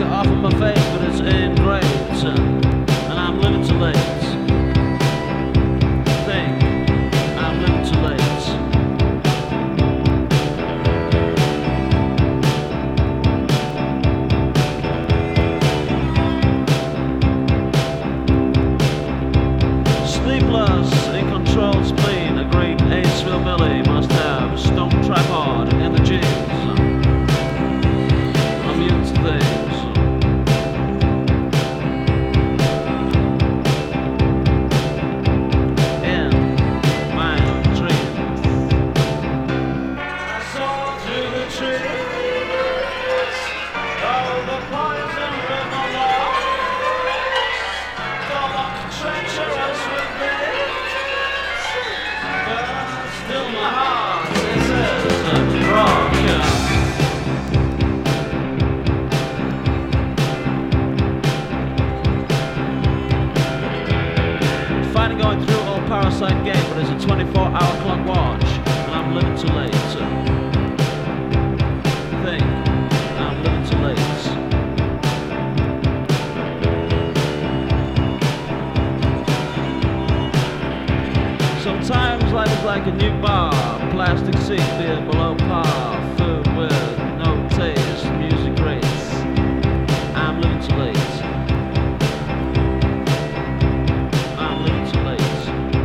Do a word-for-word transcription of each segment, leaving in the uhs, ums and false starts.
it off of my face, but it's engraved, and I'm living too late. Think, I'm living too late. Sleepless, in control spleen, a great Aceville Billy must have stone tripod in the jeans. I'm used to things. In my dreams, I saw through the trees all the poison in my lungs. Thought I could treacherous with me, but still my heart it says broken. Finally going through old Parasite game, but it's a twenty-four hour clock watch, and I'm living too late. Think, I'm living too late. Sometimes life is like a new bar, plastic seat, beer below par, food with no taste, music great. I'm living too late. I'm living too late.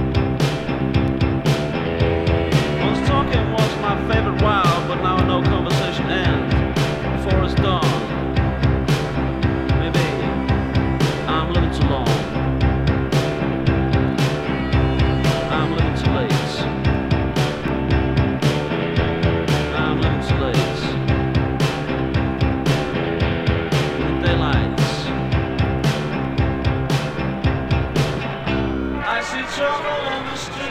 Once talking was my favorite wow, but now I know conversation ends before it's done. Maybe I'm living too long. I'm living too late. I'm living too late. In the daylight, I see trouble in the street.